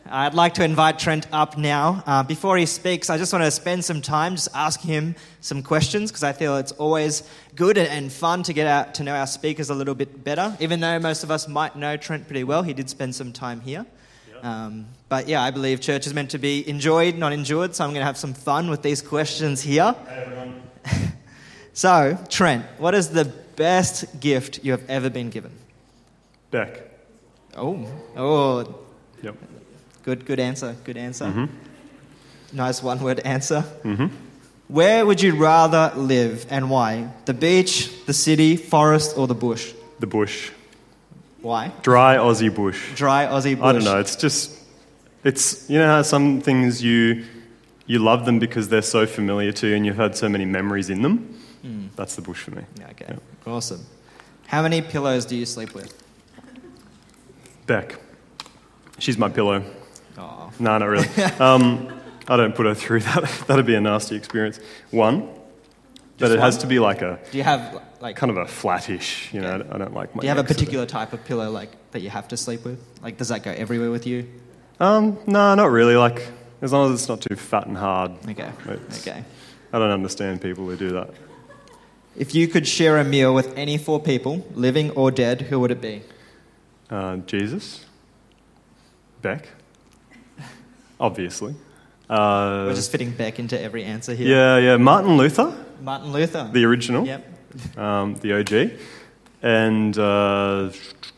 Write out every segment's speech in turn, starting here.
I'd like to invite Trent up now. Before he speaks, I just want to spend some time just asking him some questions because I feel it's always good and fun to get out to know our speakers a little bit better. Even though most of us might know Trent pretty well, he did spend some time here. But yeah, I believe church is meant to be enjoyed, not endured, so I'm going to have some fun with these questions here. Hey everyone. So, Trent, what is the best gift you have ever been given? Beck. Oh. Yep. Good answer. Mm-hmm. Nice one-word answer. Mm-hmm. Where would you rather live and why? The beach, the city, forest, or the bush? The bush. Why? Dry Aussie bush. Dry Aussie bush. I don't know. It's you know how some things you love them because they're so familiar to you and you've had so many memories in them. That's the bush for me. Okay. Yep. Awesome. How many pillows do you sleep with? Beck. She's my pillow. Oh. No, not really. I don't put her through that. That'd be a nasty experience. One, but it has to be like a... Do you have like... kind of a flattish, you know, I don't like my... Do you have a particular type of pillow like that you have to sleep with? Like, does that go everywhere with you? No, not really. Like, as long as it's not too fat and hard. Okay. I don't understand people who do that. If you could share a meal with any 4 people, living or dead, who would it be? Jesus. Beck. Obviously. We're just fitting Beck into every answer here. Yeah. Martin Luther. Martin Luther. The original. Yep. The OG. And I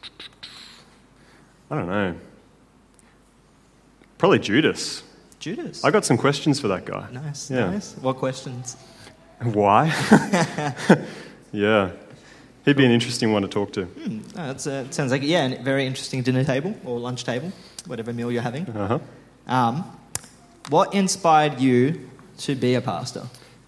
don't know. Probably Judas. Judas. I got some questions for that guy. Nice. What questions? Why? Yeah. He'd be an interesting one to talk to. It sounds like, a very interesting dinner table or lunch table, whatever meal you're having. Uh-huh. What inspired you to be a pastor?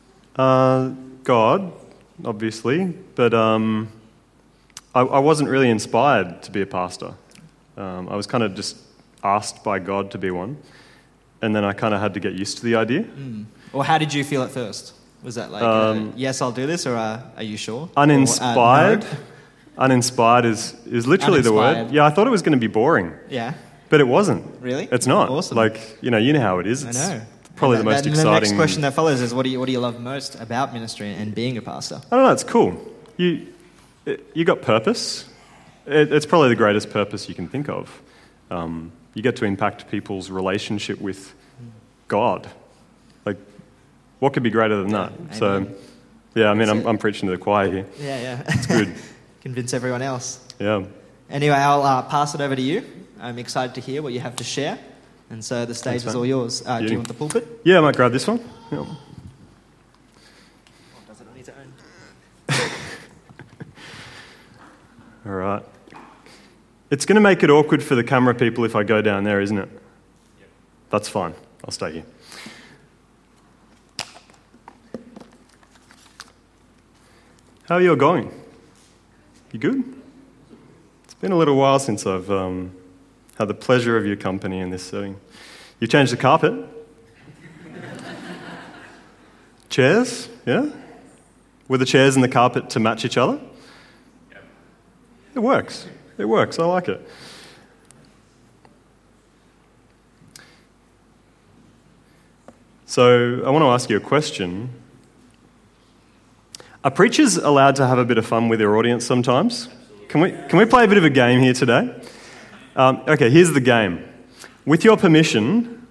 God, obviously, but I wasn't really inspired to be a pastor. I was kind of just asked by God to be one, and then I kind of had to get used to the idea. Or how did you feel at first? Was that like, yes, I'll do this, or are you sure? Uninspired. No? Uninspired is literally the word. Yeah, I thought it was going to be boring. Yeah. But it wasn't. Really? It's not. Awesome. Like, you know how it is. It's I know. Probably the most exciting. The next question that follows is, what do you love most about ministry and being a pastor? I don't know. It's cool. You got purpose. It's probably the greatest purpose you can think of. You get to impact people's relationship with God. Like, what could be greater than that? Amen. So, yeah. I mean, I'm preaching to the choir here. Yeah. It's good. Convince everyone else. Yeah. Anyway, I'll pass it over to you. I'm excited to hear what you have to share. And so the stage is all yours. Do you want the pulpit? Yeah, I might grab this one. Yeah. Does it on its own? All right. It's going to make it awkward for the camera people if I go down there, isn't it? Yep. That's fine. I'll stay here. How are you all going? You good? It's been a little while since I've had the pleasure of your company in this setting. You changed the carpet? Chairs? Yeah? Were the chairs and the carpet to match each other? Yep. It works. I like it. So I want to ask you a question. Are preachers allowed to have a bit of fun with their audience sometimes? Can we play a bit of a game here today? Okay, here's the game. With your permission,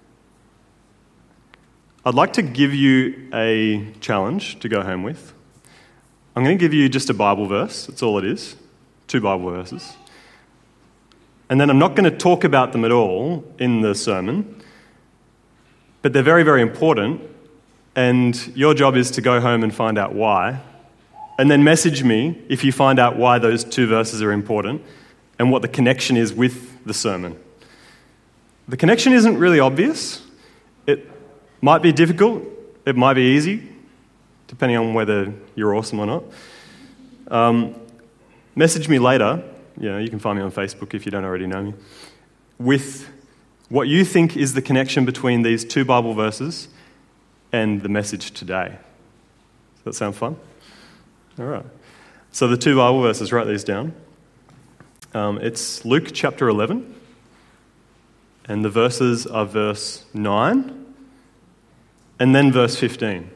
I'd like to give you a challenge to go home with. I'm going to give you just a Bible verse. That's all it is. 2 Bible verses. And then I'm not going to talk about them at all in the sermon, but they're very, very important. And your job is to go home and find out why. And then message me if you find out why those 2 verses are important and what the connection is with the sermon. The connection isn't really obvious. It might be difficult. It might be easy, depending on whether you're awesome or not. Message me later. You can find me on Facebook if you don't already know me. With what you think is the connection between these 2 Bible verses and the message today. Does that sound fun? All right. So the 2 Bible verses, write these down. It's Luke chapter 11 And the verses are verse 9 and then verse 15.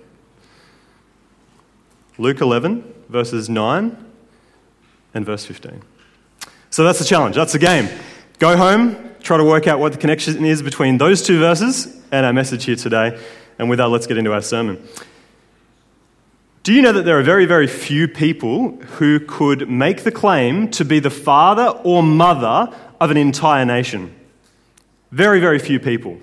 Luke 11, verses 9 and verse 15. So that's the challenge. That's the game. Go home, try to work out what the connection is between those two verses and our message here today. And with that, let's get into our sermon. Do you know that there are very, very few people who could make the claim to be the father or mother of an entire nation? Very, very few people.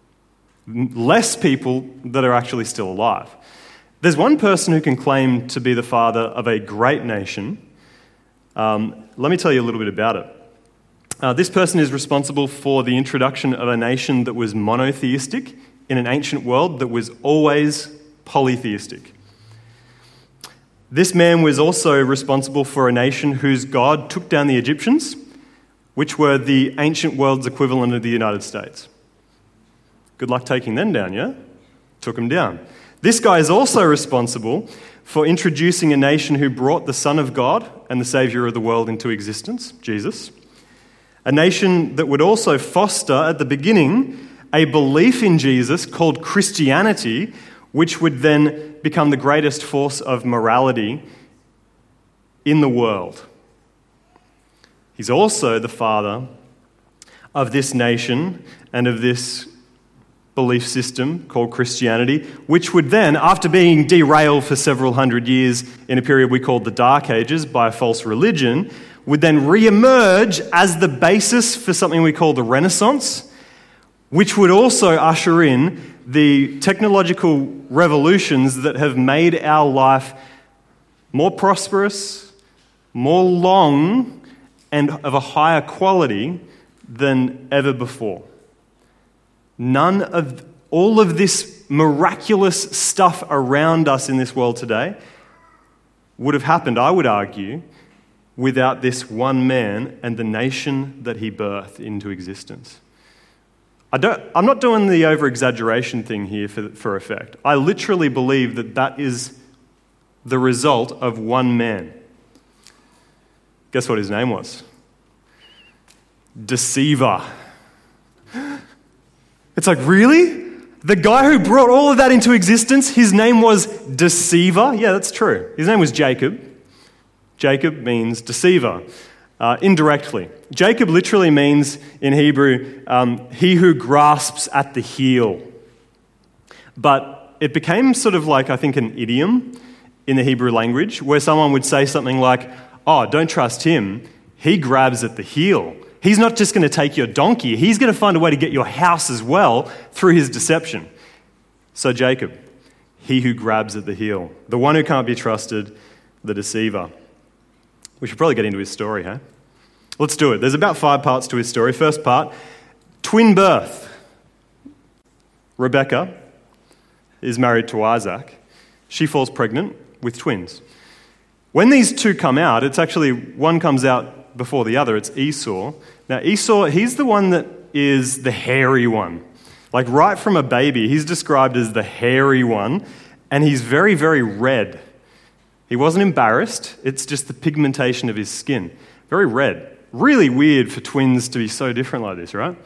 Less people that are actually still alive. There's one person who can claim to be the father of a great nation. Let me tell you a little bit about it. This person is responsible for the introduction of a nation that was monotheistic in an ancient world that was always polytheistic. This man was also responsible for a nation whose God took down the Egyptians, which were the ancient world's equivalent of the United States. Good luck taking them down, yeah? Took them down. This guy is also responsible for introducing a nation who brought the Son of God and the Saviour of the world into existence, Jesus. A nation that would also foster, at the beginning, a belief in Jesus called Christianity, which would then become the greatest force of morality in the world. He's also the father of this nation and of this belief system called Christianity, which would then, after being derailed for several hundred years in a period we called the Dark Ages by a false religion, would then re-emerge as the basis for something we call the Renaissance, which would also usher in the technological revolutions that have made our life more prosperous, more long, and of a higher quality than ever before. None of all of this miraculous stuff around us in this world today would have happened, I would argue, without this one man and the nation that he birthed into existence. I'm not doing the over-exaggeration thing here for effect. I literally believe that that is the result of one man. Guess what his name was? Deceiver. It's like, really? The guy who brought all of that into existence, his name was Deceiver? Yeah, that's true. His name was Jacob. Jacob means deceiver, indirectly. Jacob literally means, in Hebrew, he who grasps at the heel. But it became sort of like, I think, an idiom in the Hebrew language, where someone would say something like, oh, don't trust him, he grabs at the heel. He's not just going to take your donkey, he's going to find a way to get your house as well through his deception. So Jacob, he who grabs at the heel, the one who can't be trusted, the deceiver. We should probably get into his story, huh? Let's do it. There's about 5 parts to his story. First part, twin birth. Rebecca is married to Isaac. She falls pregnant with twins. When these two come out, it's actually one comes out before the other. It's Esau. Now, Esau, he's the one that is the hairy one. Like right from a baby, he's described as the hairy one, and he's very, very red. He wasn't embarrassed. It's just the pigmentation of his skin. Very red. Really weird for twins to be so different like this, right?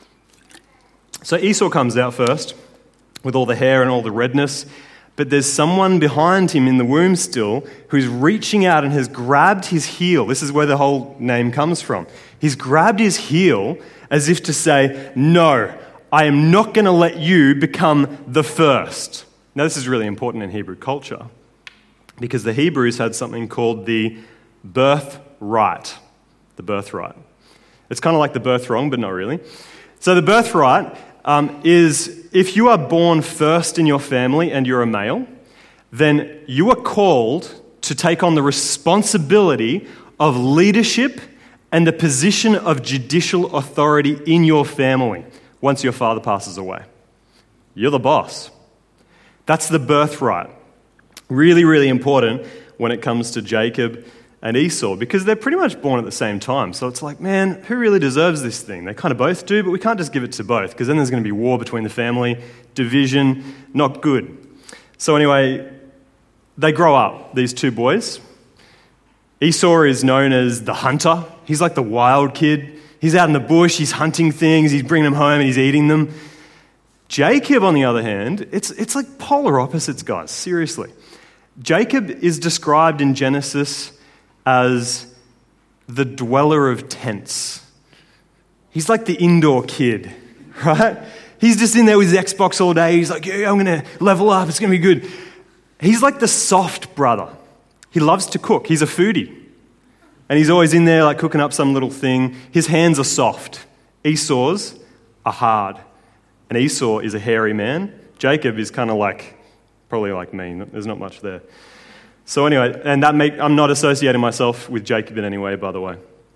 So Esau comes out first with all the hair and all the redness, but there's someone behind him in the womb still who's reaching out and has grabbed his heel. This is where the whole name comes from. He's grabbed his heel as if to say, no, I am not going to let you become the first. Now, this is really important in Hebrew culture because the Hebrews had something called the birthright. The birthright. It's kind of like the birth wrong, but not really. So the birthright is if you are born first in your family and you're a male, then you are called to take on the responsibility of leadership and the position of judicial authority in your family once your father passes away. You're the boss. That's the birthright. Really, really important when it comes to Jacob and Esau, because they're pretty much born at the same time. So it's like, man, who really deserves this thing? They kind of both do, but we can't just give it to both, because then there's going to be war between the family, division, not good. So anyway, they grow up, these two boys. Esau is known as the hunter. He's like the wild kid. He's out in the bush, he's hunting things, he's bringing them home and he's eating them. Jacob, on the other hand, it's like polar opposites, guys, seriously. Jacob is described in Genesis as the dweller of tents. He's like the indoor kid, right? He's just in there with his Xbox all day. He's like, yeah, I'm going to level up. It's going to be good. He's like the soft brother. He loves to cook. He's a foodie. And he's always in there like cooking up some little thing. His hands are soft. Esau's are hard. And Esau is a hairy man. Jacob is kind of like, probably like me. There's not much there. So anyway, and I'm not associating myself with Jacob in any way, by the way.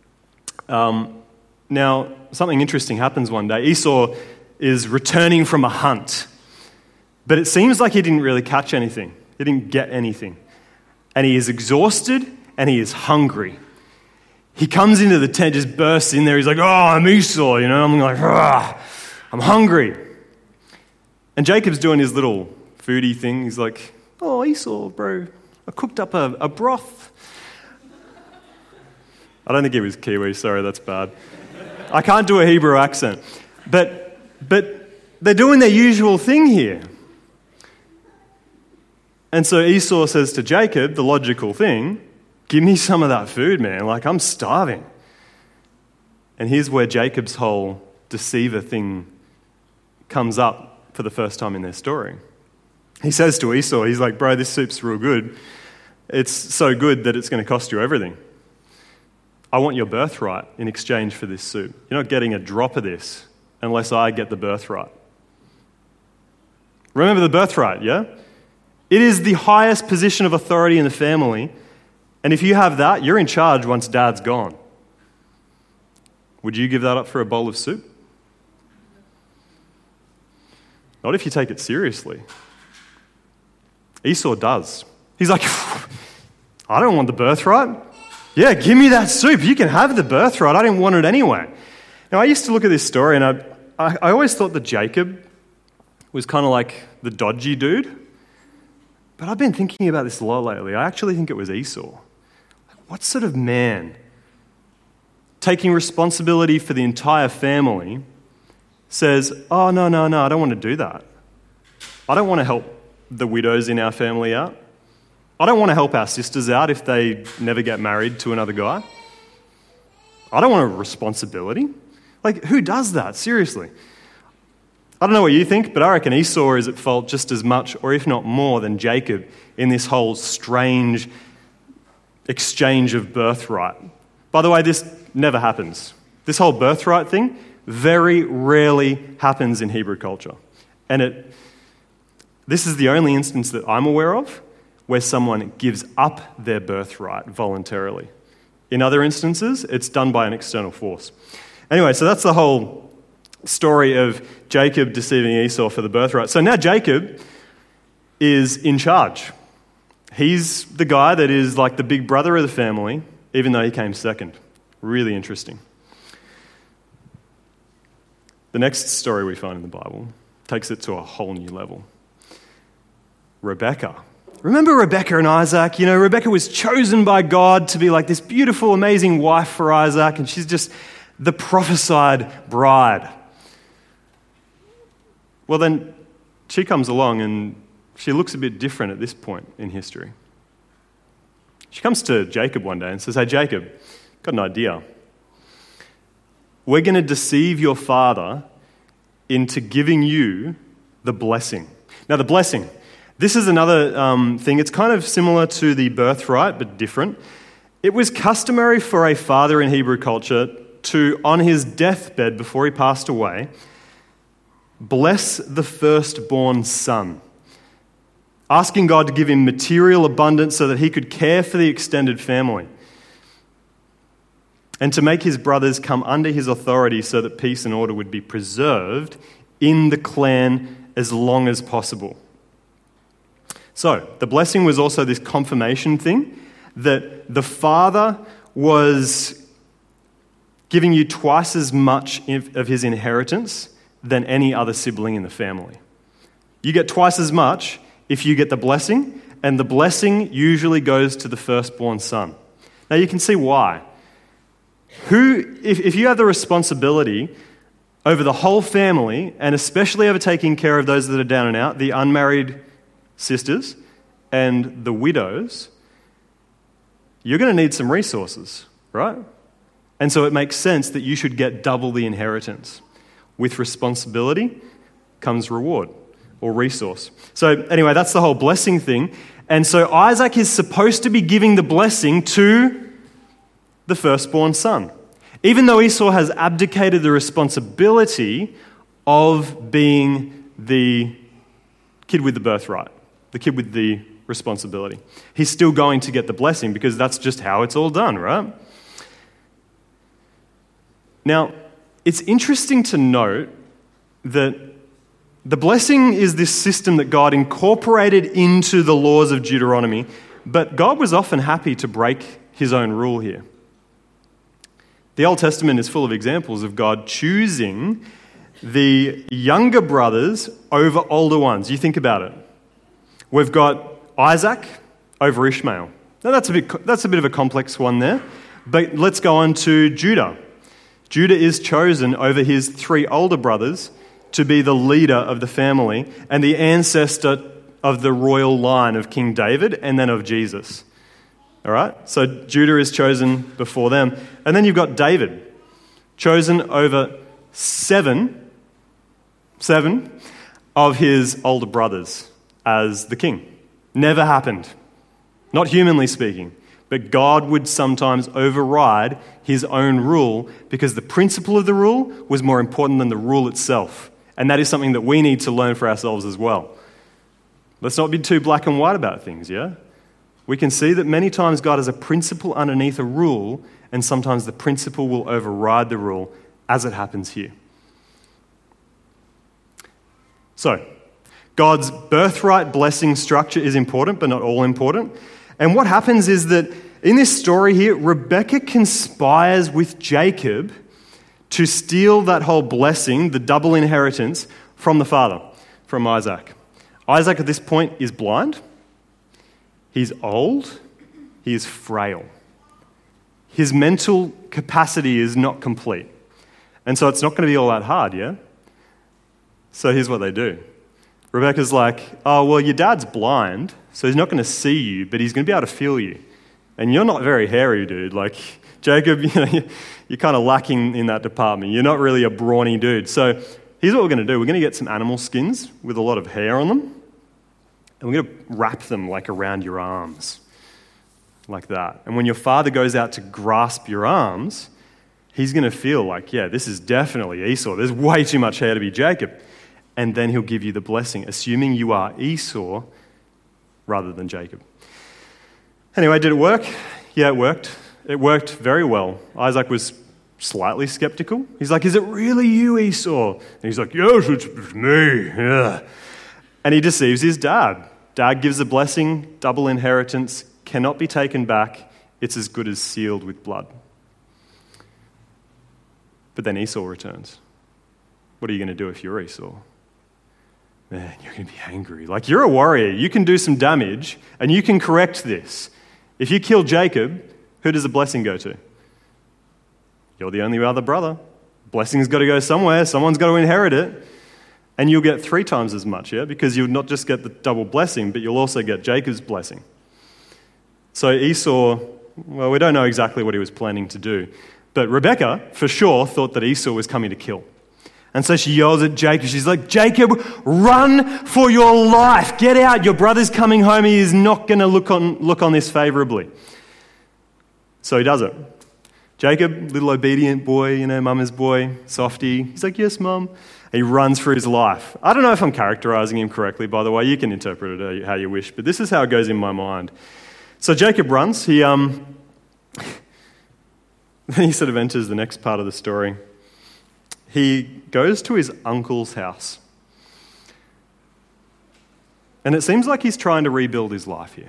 Now, something interesting happens one day. Esau is returning from a hunt, but it seems like he didn't really catch anything. He didn't get anything. And he is exhausted and he is hungry. He comes into the tent, just bursts in there. He's like, oh, I'm Esau, I'm like, I'm hungry. And Jacob's doing his little foodie thing. He's like, oh, Esau, bro, I cooked up a broth. I don't think he was Kiwi, sorry, that's bad. I can't do a Hebrew accent. But they're doing their usual thing here. And so Esau says to Jacob, the logical thing, give me some of that food, man. Like, I'm starving. And here's where Jacob's whole deceiver thing comes up for the first time in their story. He says to Esau, he's like, bro, this soup's real good. It's so good that it's going to cost you everything. I want your birthright in exchange for this soup. You're not getting a drop of this unless I get the birthright. Remember the birthright, yeah? It is the highest position of authority in the family. And if you have that, you're in charge once dad's gone. Would you give that up for a bowl of soup? Not if you take it seriously. Esau does. He's like, I don't want the birthright. Yeah, give me that soup. You can have the birthright. I didn't want it anyway. Now, I used to look at this story and I always thought that Jacob was kind of like the dodgy dude. But I've been thinking about this a lot lately. I actually think it was Esau. What sort of man, taking responsibility for the entire family, says, oh, no, I don't want to do that. I don't want to help the widows in our family out. I don't want to help our sisters out if they never get married to another guy. I don't want a responsibility. Like, who does that? Seriously. I don't know what you think, but I reckon Esau is at fault just as much, or if not more, than Jacob in this whole strange exchange of birthright. By the way, this never happens. This whole birthright thing very rarely happens in Hebrew culture. And this is the only instance that I'm aware of where someone gives up their birthright voluntarily. In other instances, it's done by an external force. Anyway, so that's the whole story of Jacob deceiving Esau for the birthright. So now Jacob is in charge. He's the guy that is like the big brother of the family, even though he came second. Really interesting. The next story we find in the Bible takes it to a whole new level. Rebecca. Remember Rebecca and Isaac? Rebecca was chosen by God to be like this beautiful, amazing wife for Isaac, and she's just the prophesied bride. Well, then she comes along and she looks a bit different at this point in history. She comes to Jacob one day and says, hey, Jacob, got an idea. We're going to deceive your father into giving you the blessing. Now, the blessing, this is another thing. It's kind of similar to the birthright, but different. It was customary for a father in Hebrew culture to, on his deathbed before he passed away, bless the firstborn son, asking God to give him material abundance so that he could care for the extended family, and to make his brothers come under his authority so that peace and order would be preserved in the clan as long as possible. So, the blessing was also this confirmation thing, that the father was giving you twice as much of his inheritance than any other sibling in the family. You get twice as much if you get the blessing, and the blessing usually goes to the firstborn son. Now, you can see why. if you have the responsibility over the whole family, and especially over taking care of those that are down and out, the unmarried sisters and the widows, you're going to need some resources, right? And so it makes sense that you should get double the inheritance. With responsibility comes reward or resource. So anyway, that's the whole blessing thing. And so Isaac is supposed to be giving the blessing to the firstborn son, even though Esau has abdicated the responsibility of being the kid with the birthright, the kid with the responsibility. He's still going to get the blessing because that's just how it's all done, right? Now, it's interesting to note that the blessing is this system that God incorporated into the laws of Deuteronomy, but God was often happy to break his own rule here. The Old Testament is full of examples of God choosing the younger brothers over older ones. You think about it. We've got Isaac over Ishmael. Now that's a bit of a complex one there, but let's go on to Judah. Judah is chosen over his 3 older brothers to be the leader of the family and the ancestor of the royal line of King David and then of Jesus. All right? So Judah is chosen before them. And then you've got David, chosen over 7 of his older brothers as the king. Never happened. Not humanly speaking. But God would sometimes override his own rule because the principle of the rule was more important than the rule itself. And that is something that we need to learn for ourselves as well. Let's not be too black and white about things, yeah? We can see that many times God has a principle underneath a rule, and sometimes the principle will override the rule, as it happens here. So, God's birthright blessing structure is important, but not all important. And what happens is that in this story here, Rebekah conspires with Jacob to steal that whole blessing, the double inheritance, from the father, from Isaac. Isaac at this point is blind. He's old. He is frail. His mental capacity is not complete. And so it's not going to be all that hard, yeah? So here's what they do. Rebecca's like, oh, well, your dad's blind, so he's not going to see you, but he's going to be able to feel you. And you're not very hairy, dude. Like, Jacob, you're kind of lacking in that department. You're not really a brawny dude. So here's what we're going to do. We're going to get some animal skins with a lot of hair on them, and we're going to wrap them like around your arms, like that. And when your father goes out to grasp your arms, he's going to feel like, yeah, this is definitely Esau. There's way too much hair to be Jacob. And then he'll give you the blessing, assuming you are Esau rather than Jacob. Anyway, did it work? Yeah, it worked. It worked very well. Isaac was slightly skeptical. He's like, is it really you, Esau? And he's like, yes, it's me. Yeah. And he deceives his dad. Dad gives a blessing, double inheritance, cannot be taken back. It's as good as sealed with blood. But then Esau returns. What are you going to do if you're Esau? Man, you're going to be angry. Like, you're a warrior. You can do some damage, and you can correct this. If you kill Jacob, who does the blessing go to? You're the only other brother. Blessing's got to go somewhere. Someone's got to inherit it. And you'll get 3 times as much, yeah? Because you'll not just get the double blessing, but you'll also get Jacob's blessing. So Esau, well, we don't know exactly what he was planning to do. But Rebekah, for sure, thought that Esau was coming to kill. And so she yells at Jacob. She's like, Jacob, run for your life. Get out. Your brother's coming home. He is not going to look on this favorably. So he does it. Jacob, little obedient boy, mama's boy, softy. He's like, yes, mum. He runs for his life. I don't know if I'm characterizing him correctly, by the way. You can interpret it how you wish. But this is how it goes in my mind. So Jacob runs. He sort of enters the next part of the story. He goes to his uncle's house. And it seems like he's trying to rebuild his life here.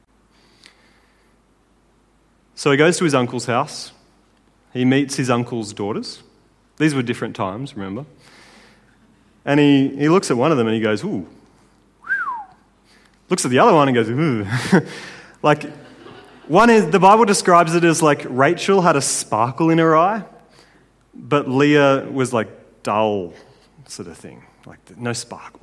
So he goes to his uncle's house. He meets his uncle's daughters. These were different times, remember? And he looks at one of them and he goes, ooh. Looks at the other one and goes, ooh. Like, One is, the Bible describes it as like Rachel had a sparkle in her eye, but Leah was like dull sort of thing, like no sparkle.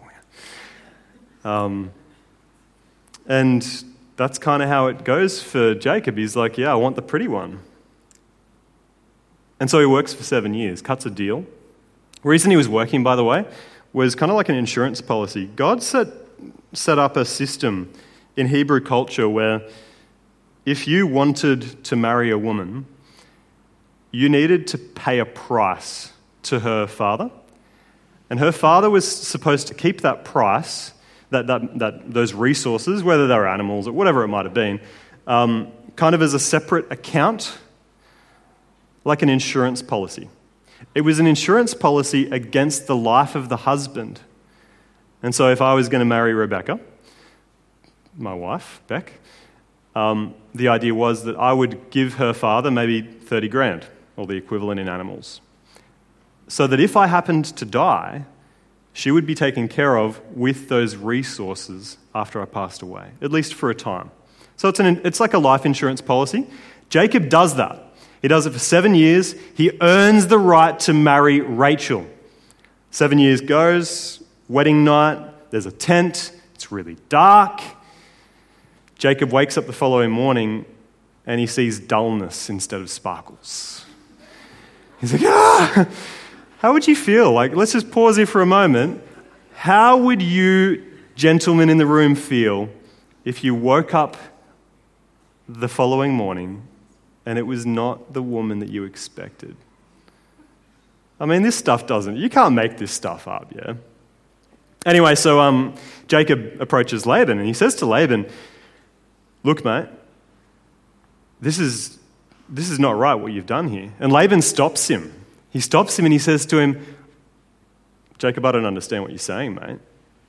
And that's kind of how it goes for Jacob. He's like, yeah, I want the pretty one. And so he works for 7 years, cuts a deal. The reason he was working, by the way, was kind of like an insurance policy. God set up a system in Hebrew culture where if you wanted to marry a woman, you needed to pay a price to her father. And her father was supposed to keep that price, those resources, whether they were animals or whatever it might have been, kind of as a separate account, like an insurance policy. It was an insurance policy against the life of the husband. And so if I was going to marry Rebecca, my wife, Beck, the idea was that I would give her father maybe 30 grand, or the equivalent in animals, so that if I happened to die, she would be taken care of with those resources after I passed away, at least for a time. So it's like a life insurance policy. Jacob does that. He does it for 7 years. He earns the right to marry Rachel. 7 years goes, wedding night, there's a tent, it's really dark. Jacob wakes up the following morning and he sees dullness instead of sparkles. He's like, How would you feel? Like, let's just pause here for a moment. How would you, gentlemen in the room, feel if you woke up the following morning and it was not the woman that you expected? I mean, this stuff you can't make this stuff up, yeah? Anyway, so Jacob approaches Laban and he says to Laban, look, mate, this is not right what you've done here. And Laban stops him. He stops him and he says to him, Jacob, I don't understand what you're saying, mate.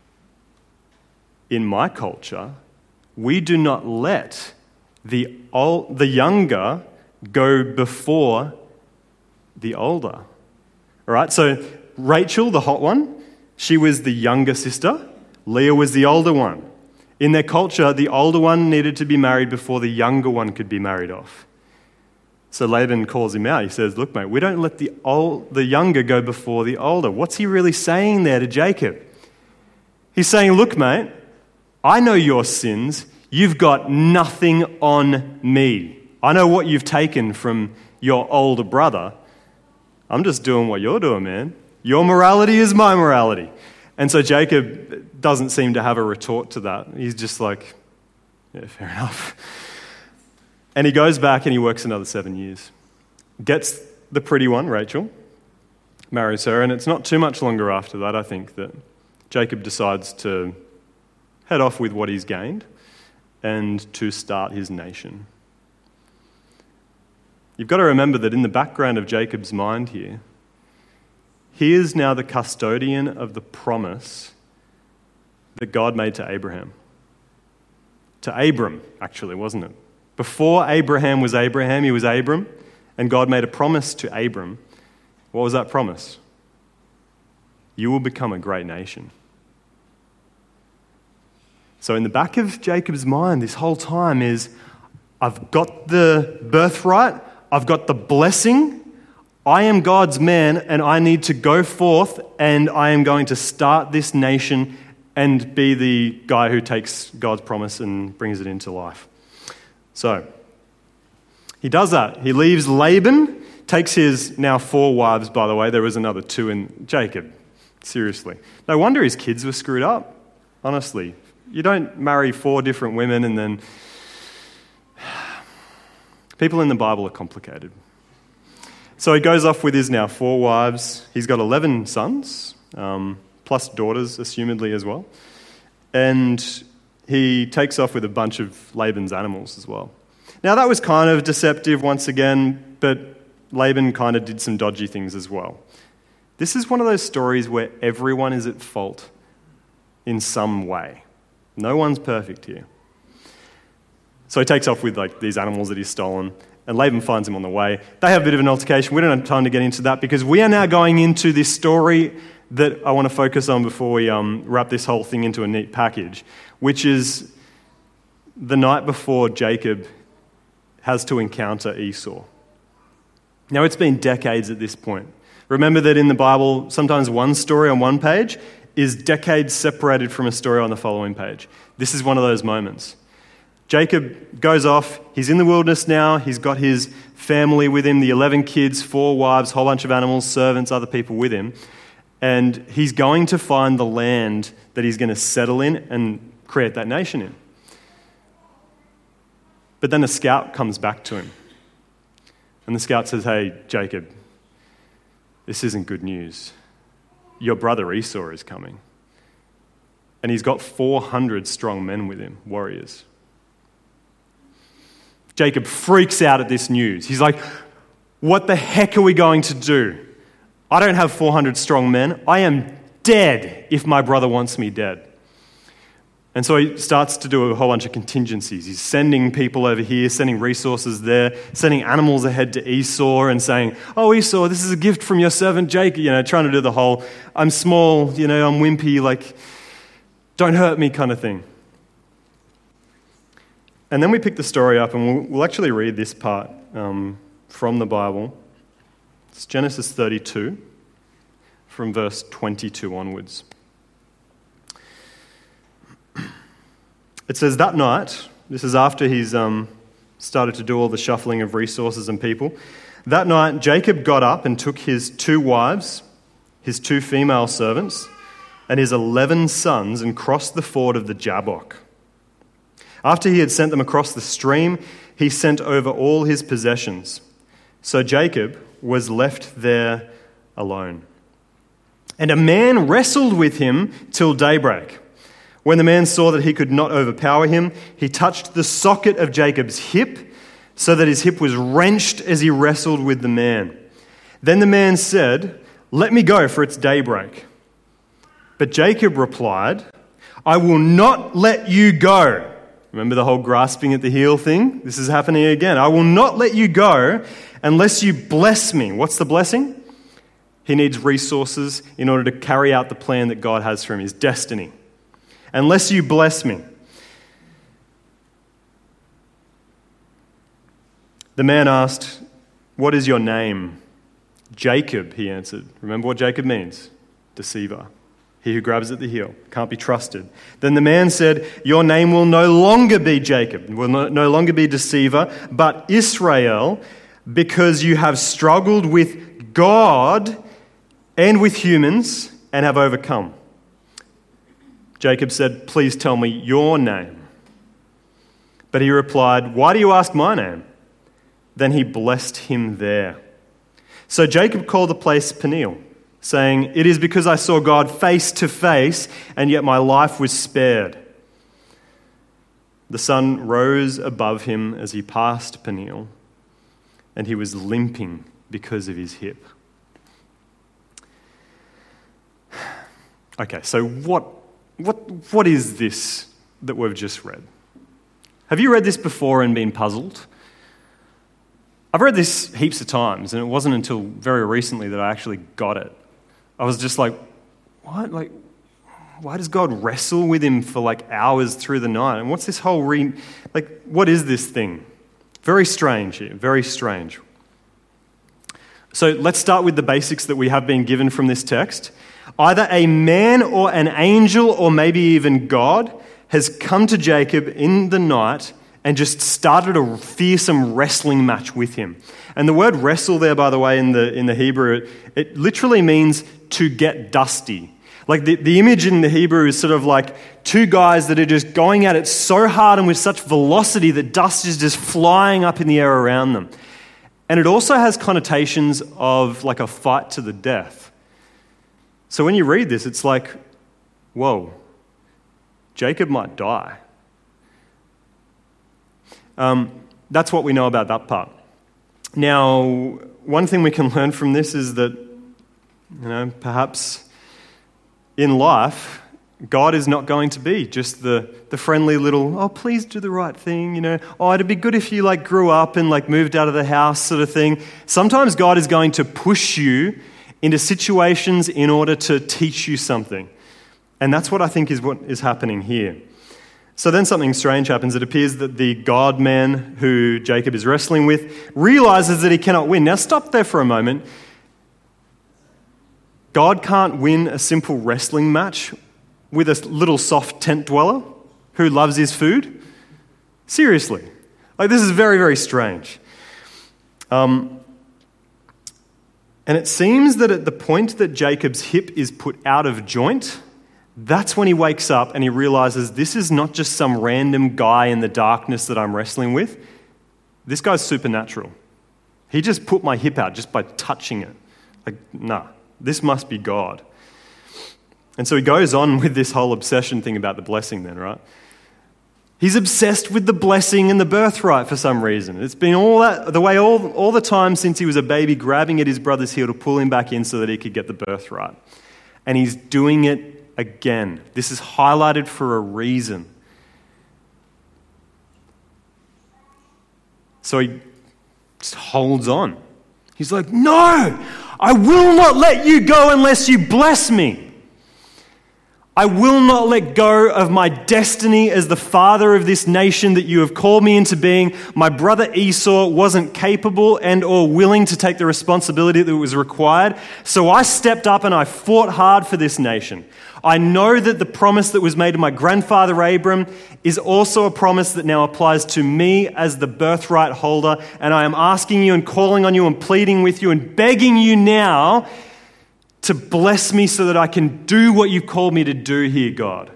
In my culture, we do not let the younger go before the older. All right, so Rachel, the hot one, she was the younger sister. Leah was the older one. In their culture, the older one needed to be married before the younger one could be married off. So Laban calls him out. He says, look, mate, we don't let the younger go before the older. What's he really saying there to Jacob? He's saying, look, mate, I know your sins. You've got nothing on me. I know what you've taken from your older brother. I'm just doing what you're doing, man. Your morality is my morality. And so Jacob doesn't seem to have a retort to that. He's just like, yeah, fair enough. And he goes back and he works another 7 years. Gets the pretty one, Rachel, marries her, and it's not too much longer after that, I think, that Jacob decides to head off with what he's gained and to start his nation. You've got to remember that in the background of Jacob's mind here, he is now the custodian of the promise that God made to Abraham. To Abram, actually, wasn't it? Before Abraham was Abraham, he was Abram, and God made a promise to Abram. What was that promise? You will become a great nation. So in the back of Jacob's mind this whole time is, I've got the birthright, I've got the blessing, I am God's man, and I need to go forth, and I am going to start this nation and be the guy who takes God's promise and brings it into life. So, he does that. He leaves Laban, takes his now 4 wives, by the way. There was another 2 in Jacob. Seriously. No wonder his kids were screwed up. Honestly. You don't marry 4 different women and then... People in the Bible are complicated. So he goes off with his now 4 wives. He's got 11 sons, plus daughters, assumedly, as well. And he takes off with a bunch of Laban's animals as well. Now, that was kind of deceptive once again, but Laban kind of did some dodgy things as well. This is one of those stories where everyone is at fault in some way. No one's perfect here. So he takes off with these animals that he's stolen, and Laban finds him on the way. They have a bit of an altercation. We don't have time to get into that because we are now going into this story that I want to focus on before we wrap this whole thing into a neat package, which is the night before Jacob has to encounter Esau. Now, it's been decades at this point. Remember that in the Bible, sometimes one story on one page is decades separated from a story on the following page. This is one of those moments. Jacob goes off. He's in the wilderness now. He's got his family with him, the 11 kids, 4 wives, whole bunch of animals, servants, other people with him. And he's going to find the land that he's going to settle in and create that nation in. But then a scout comes back to him. And the scout says, "Hey, Jacob, this isn't good news. Your brother Esau is coming. And he's got 400 strong men with him, warriors." Jacob freaks out at this news. He's like, "What the heck are we going to do? I don't have 400 strong men. I am dead if my brother wants me dead." And so he starts to do a whole bunch of contingencies. He's sending people over here, sending resources there, sending animals ahead to Esau and saying, "Oh, Esau, this is a gift from your servant Jacob," trying to do the whole, "I'm small, I'm wimpy, don't hurt me" kind of thing. And then we pick the story up and we'll actually read this part from the Bible. It's Genesis 32 from verse 22 onwards. It says, "That night," this is after he's started to do all the shuffling of resources and people, "that night Jacob got up and took his 2 wives, his 2 female servants, and his 11 sons and crossed the ford of the Jabbok. After he had sent them across the stream, he sent over all his possessions. So Jacob was left there alone. And a man wrestled with him till daybreak. When the man saw that he could not overpower him, he touched the socket of Jacob's hip, so that his hip was wrenched as he wrestled with the man. Then the man said, 'Let me go, for it's daybreak.' But Jacob replied, 'I will not let you go.'" Remember the whole grasping at the heel thing? This is happening again. "I will not let you go unless you bless me." What's the blessing? He needs resources in order to carry out the plan that God has for him, his destiny. "Unless you bless me." The man asked, "What is your name?" "Jacob," he answered. Remember what Jacob means? Deceiver. He who grabs at the heel, can't be trusted. Then the man said, "Your name will no longer be Jacob, will no longer be deceiver, but Israel, because you have struggled with God and with humans and have overcome." Jacob said, "Please tell me your name." But he replied, "Why do you ask my name?" Then he blessed him there. So Jacob called the place Peniel, saying, "It is because I saw God face to face, and yet my life was spared." The sun rose above him as he passed Peniel, and he was limping because of his hip. Okay, so what is this that we've just read? Have you read this before and been puzzled? I've read this heaps of times, and it wasn't until very recently that I actually got it. I was just like, what? Why does God wrestle with him for hours through the night? And what's this whole what is this thing? Very strange here, very strange. So let's start with the basics that we have been given from this text. Either a man or an angel or maybe even God has come to Jacob in the night and just started a fearsome wrestling match with him. And the word wrestle there, by the way, in the Hebrew, it literally means to get dusty. The image in the Hebrew is sort of like 2 guys that are just going at it so hard and with such velocity that dust is just flying up in the air around them. And it also has connotations of a fight to the death. So when you read this, it's like, whoa, Jacob might die. That's what we know about that part. Now, one thing we can learn from this is that, perhaps in life, God is not going to be just the friendly little, "Oh, please do the right thing," "Oh, it'd be good if you grew up and moved out of the house," sort of thing. Sometimes God is going to push you into situations in order to teach you something. And that's what I think is what is happening here. So then something strange happens. It appears that the God-man who Jacob is wrestling with realizes that he cannot win. Now stop there for a moment. God can't win a simple wrestling match with a little soft tent dweller who loves his food? Seriously. Like, this is very, very strange. And it seems that at the point that Jacob's hip is put out of joint, that's when he wakes up and he realizes this is not just some random guy in the darkness that I'm wrestling with. This guy's supernatural. He just put my hip out just by touching it. Like, nah, this must be God. And so he goes on with this whole obsession thing about the blessing then, right? He's obsessed with the blessing and the birthright for some reason. It's been all the time since he was a baby, grabbing at his brother's heel to pull him back in so that he could get the birthright. And he's doing it again. This is highlighted for a reason. So he just holds on. He's like, no, I will not let you go unless you bless me. I will not let go of my destiny as the father of this nation that you have called me into being. My brother Esau wasn't capable and or willing to take the responsibility that was required. So I stepped up and I fought hard for this nation. I know that the promise that was made to my grandfather Abram is also a promise that now applies to me as the birthright holder. And I am asking you and calling on you and pleading with you and begging you now to bless me so that I can do what you've called me to do here, God.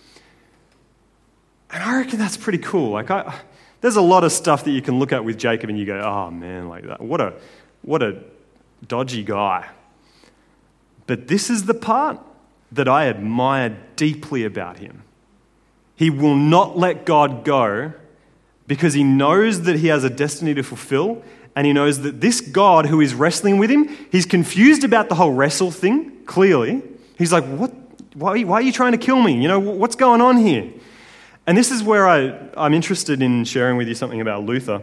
And I reckon that's pretty cool. Like, there's a lot of stuff that you can look at with Jacob and you go, oh man, like that. What a dodgy guy. But this is the part that I admire deeply about him. He will not let God go because he knows that he has a destiny to fulfill. And he knows that this God who is wrestling with him, he's confused about the whole wrestle thing, clearly. He's like, what? Why are you trying to kill me? You know, what's going on here? And this is where I'm interested in sharing with you something about Luther.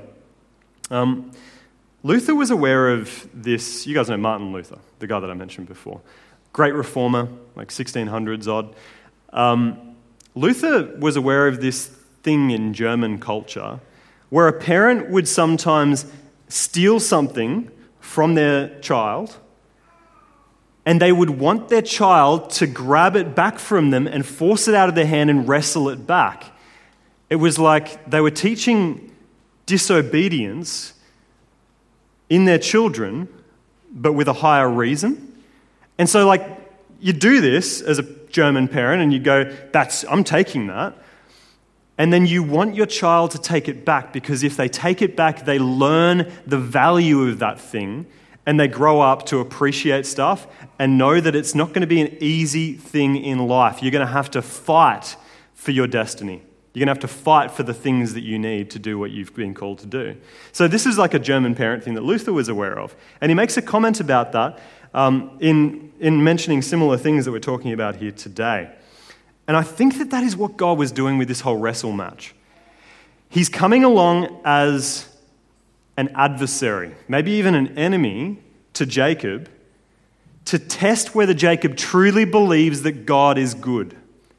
Luther was aware of this. You guys know Martin Luther, the guy that I mentioned before. Great reformer, like 1600s odd. Luther was aware of this thing in German culture where a parent would sometimes steal something from their child, and they would want their child to grab it back from them and force it out of their hand and wrestle it back. It was like they were teaching disobedience in their children, but with a higher reason. And so, like, you do this as a German parent, and you go, I'm taking that. And then you want your child to take it back, because if they take it back, they learn the value of that thing and they grow up to appreciate stuff and know that it's not going to be an easy thing in life. You're going to have to fight for your destiny. You're going to have to fight for the things that you need to do what you've been called to do. So this is like a German parent thing that Luther was aware of. And he makes a comment about that in mentioning similar things that we're talking about here today. And I think that is what God was doing with this whole wrestle match. He's coming along as an adversary, maybe even an enemy to Jacob, to test whether Jacob truly believes that God is good.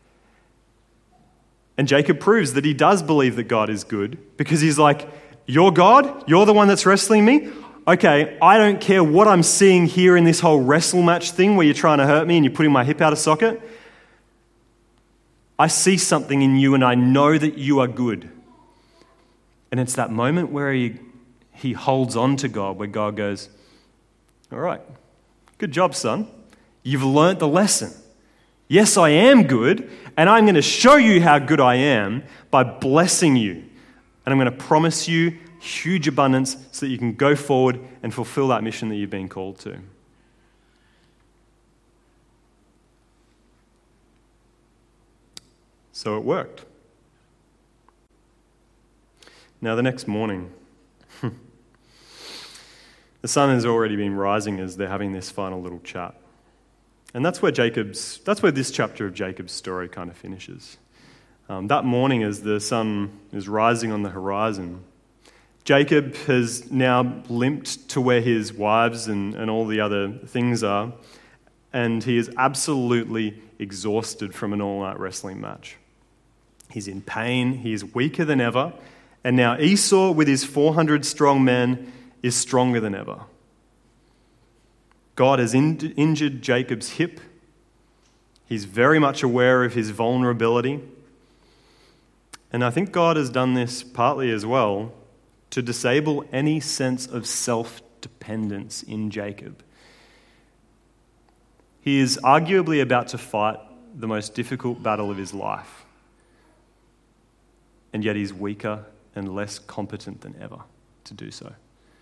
And Jacob proves that he does believe that God is good, because he's like, you're God? You're the one that's wrestling me? Okay, I don't care what I'm seeing here in this whole wrestle match thing where you're trying to hurt me and you're putting my hip out of socket. I see something in you and I know that you are good. And it's that moment where he holds on to God, where God goes, all right, good job, son. You've learnt the lesson. Yes, I am good, and I'm going to show you how good I am by blessing you. And I'm going to promise you huge abundance so that you can go forward and fulfill that mission that you've been called to. So it worked. Now the next morning, the sun has already been rising as they're having this final little chat. And that's where this chapter of Jacob's story kind of finishes. That morning, as the sun is rising on the horizon, Jacob has now limped to where his wives and all the other things are, and he is absolutely exhausted from an all-night wrestling match. He's in pain. He is weaker than ever. And now Esau, with his 400 strong men, is stronger than ever. God has injured Jacob's hip. He's very much aware of his vulnerability. And I think God has done this partly as well to disable any sense of self-dependence in Jacob. He is arguably about to fight the most difficult battle of his life. And yet he's weaker and less competent than ever to do so.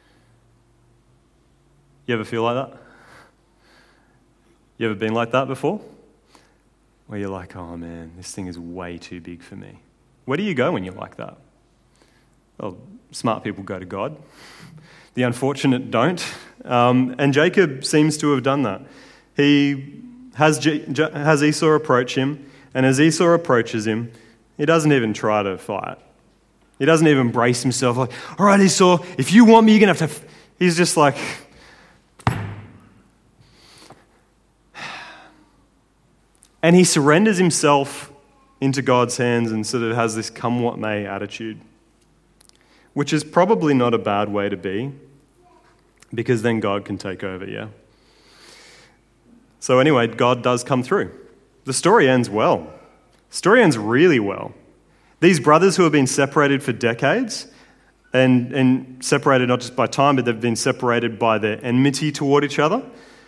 You ever feel like that? You ever been like that before? Where you're like, oh man, this thing is way too big for me. Where do you go when you're like that? Well, smart people go to God. The unfortunate don't. And Jacob seems to have done that. He has Esau approach him, and as Esau approaches him, he doesn't even try to fight. He doesn't even brace himself like, all right, Esau, if you want me, you're going to have to... He's just like... And he surrenders himself into God's hands and sort of has this come what may attitude, which is probably not a bad way to be, because then God can take over, yeah? So anyway, God does come through. The story ends well. The story ends really well. These brothers who have been separated for decades, and separated not just by time, but they've been separated by their enmity toward each other,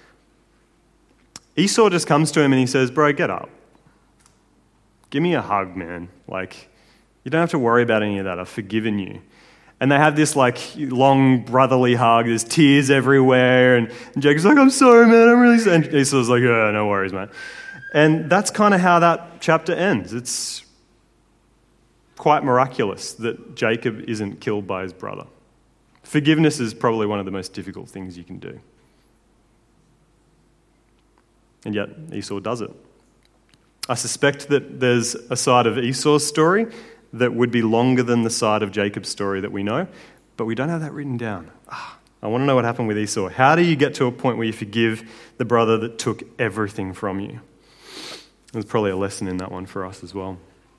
Esau just comes to him and he says, bro, get up. Give me a hug, man. Like, you don't have to worry about any of that. I've forgiven you. And they have this like long brotherly hug. There's tears everywhere. And Jacob's like, I'm sorry, man. I'm really sorry. And Esau's like, yeah, no worries, man. And that's kind of how that chapter ends. It's quite miraculous that Jacob isn't killed by his brother. Forgiveness is probably one of the most difficult things you can do. And yet Esau does it. I suspect that there's a side of Esau's story that would be longer than the side of Jacob's story that we know, but we don't have that written down. I want to know what happened with Esau. How do you get to a point where you forgive the brother that took everything from you? There's probably a lesson in that one for us as well.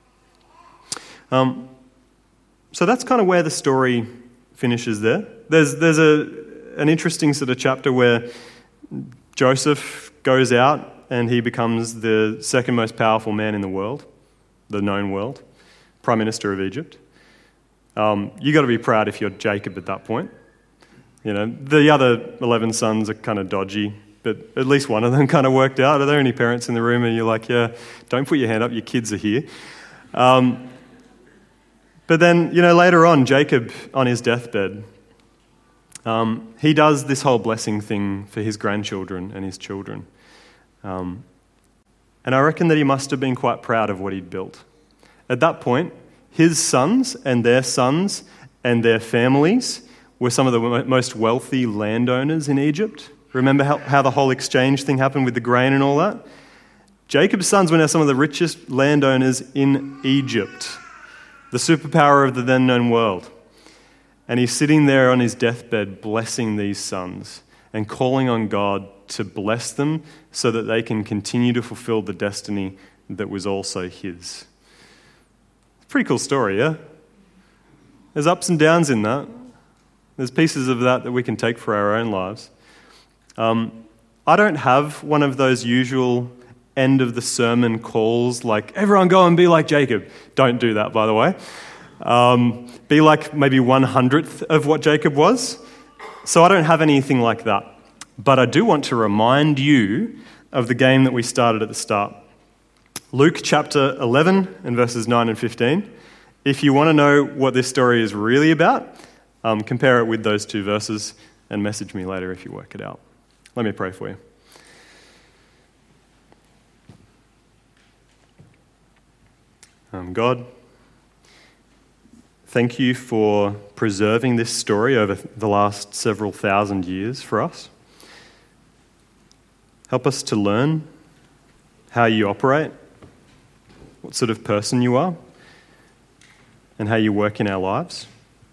So that's kind of where the story finishes there. There's an interesting sort of chapter where Joseph goes out and he becomes the second most powerful man in the world, the known world, Prime Minister of Egypt. You got to be proud if you're Jacob at that point. You know, the other 11 sons are kind of dodgy, but at least one of them kind of worked out. Are there any parents in the room and you're like, yeah, don't put your hand up, your kids are here. But then, you know, later on, Jacob, on his deathbed, he does this whole blessing thing for his grandchildren and his children. And I reckon that he must have been quite proud of what he'd built. At that point, his sons and their families were some of the most wealthy landowners in Egypt. Remember how the whole exchange thing happened with the grain and all that? Jacob's sons were now some of the richest landowners in Egypt, the superpower of the then known world. And he's sitting there on his deathbed blessing these sons and calling on God to bless them so that they can continue to fulfill the destiny that was also his. Pretty cool story, yeah? There's ups and downs in that. There's pieces of that we can take for our own lives. I don't have one of those usual end of the sermon calls like, everyone go and be like Jacob. Don't do that, by the way. Be like maybe 1/100th of what Jacob was. So I don't have anything like that. But I do want to remind you of the game that we started at the start. Luke chapter 11 and verses 9 and 15. If you want to know what this story is really about, compare it with those two verses and message me later if you work it out. Let me pray for you. God, thank you for preserving this story over the last several thousand years for us. Help us to learn how you operate, what sort of person you are, and how you work in our lives.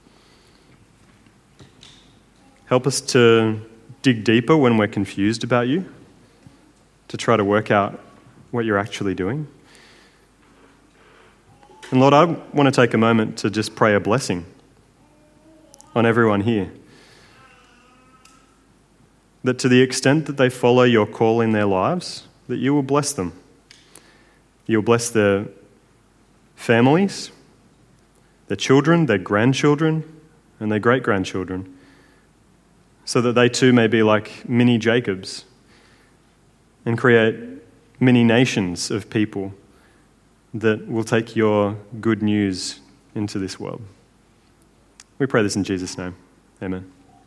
Help us to dig deeper when we're confused about you, to try to work out what you're actually doing. And Lord, I want to take a moment to just pray a blessing on everyone here. That to the extent that they follow your call in their lives, that you will bless them. You'll bless their families, their children, their grandchildren, and their great-grandchildren, so that they too may be like mini Jacobs and create many nations of people that will take your good news into this world. We pray this in Jesus' name. Amen.